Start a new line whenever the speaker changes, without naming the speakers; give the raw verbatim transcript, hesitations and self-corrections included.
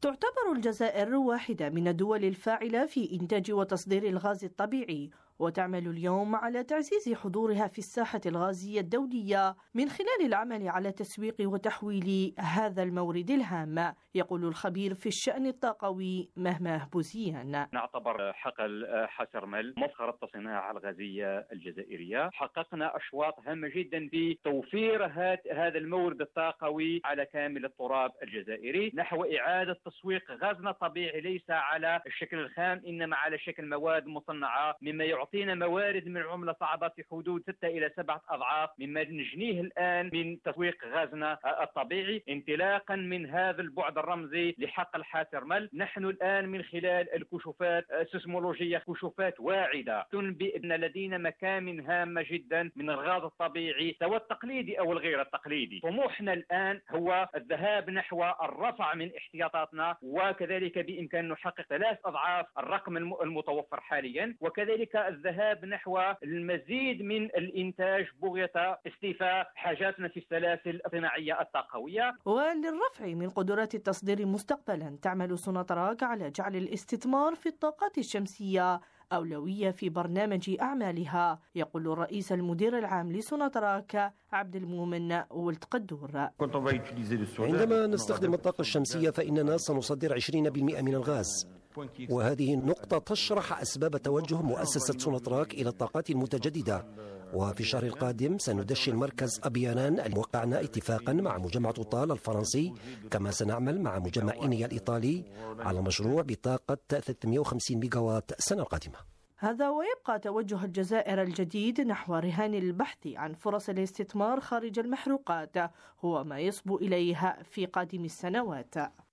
تعتبر الجزائر واحدة من الدول الفاعلة في إنتاج وتصدير الغاز الطبيعي، وتعمل اليوم على تعزيز حضورها في الساحة الغازية الدولية من خلال العمل على تسويق وتحويل هذا المورد الهام. يقول الخبير في الشأن الطاقوي مهماه بوزيان:
نعتبر حقل حسرمل مفخرة الصناعة الغازية الجزائرية. حققنا أشواط هامة جدا في توفير هذا المورد الطاقوي على كامل التراب الجزائري نحو إعادة تسويق غازنا الطبيعي، ليس على الشكل الخام إنما على شكل مواد مصنعة، مما يعطينا موارد من عملة صعبة في حدود ستة إلى سبعة أضعاف مما نجنيه الآن من تسويق غازنا الطبيعي. انطلاقا من هذا البعد الرمزي لحقل حسرمل، نحن الآن من خلال الكشوفات السيسمولوجية كشوفات واعدة تنبئ أن لدينا مكامن هامة جدا من الغاز الطبيعي سواء التقليدي أو الغير التقليدي. طموحنا الآن هو الذهاب نحو الرفع من احتياطاتنا، وكذلك بإمكان نحقق ثلاث أضعاف الرقم المتوفر حاليا، وكذلك الذهاب نحو المزيد من الإنتاج بغية استيفاء حاجاتنا في السلاسل الصناعية الطاقوية.
وللرفع من قدرات التصدير مستقبلا، تعمل سوناتراك على جعل الاستثمار في الطاقات الشمسية أولوية في برنامج أعمالها، يقول الرئيس المدير العام لسوناتراك عبد المؤمن ولد قدور.
عندما نستخدم الطاقة الشمسية فإننا سنصدر عشرين بالمئة من الغاز، وهذه النقطة تشرح أسباب توجه مؤسسة سوناتراك إلى الطاقات المتجددة. وفي الشهر القادم سندشن مركز أبيانان، وقعنا اتفاقا مع مجمع توتال الفرنسي، كما سنعمل مع مجمع إينيا الإيطالي على مشروع بطاقة ثلاثمئة وخمسين ميجاوات السنة القادمة.
هذا ويبقى توجه الجزائر الجديد نحو رهان البحث عن فرص الاستثمار خارج المحروقات هو ما يصبو إليها في قادم السنوات.